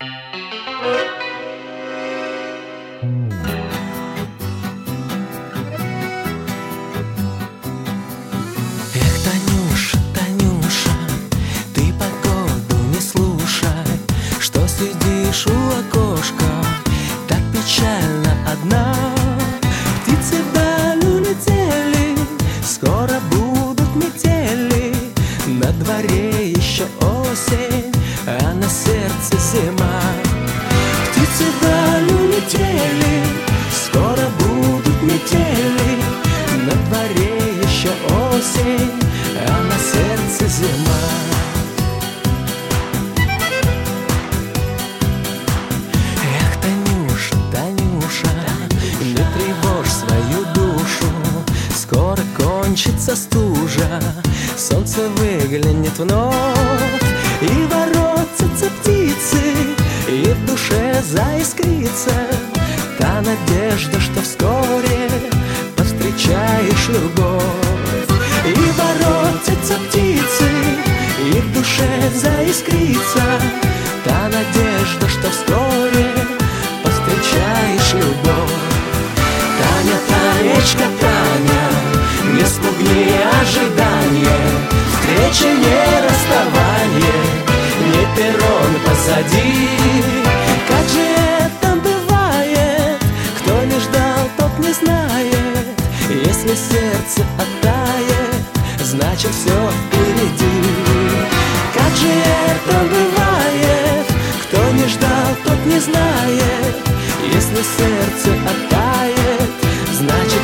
Эх, Танюша, Танюша, ты погоду не слушай, что сидишь у окошка, так печально одна. Птицы вдаль улетели, скоро будут метели, на дворе еще осень, а на сердце зима. Птицы вдаль улетели, скоро будут метели, на дворе еще осень, а на сердце зима. Эх, Танюша, Танюша, не тревожь свою душу, скоро кончится стужа, солнце выглянет вновь, и воротятся птицы, и в душе заискрится та надежда, что вскоре повстречаешь любовь. И воротятся птицы, и в душе заискрится та надежда, что вскоре повстречаешь любовь. Таня, Танечка, Таня, не спугни ожидания, встреча не расставание, не перрон позади. Как же это бывает, кто не ждал, тот не знает. Если сердце оттает, значит все впереди. Как же это бывает, кто не ждал, тот не знает. Если сердце оттает, значит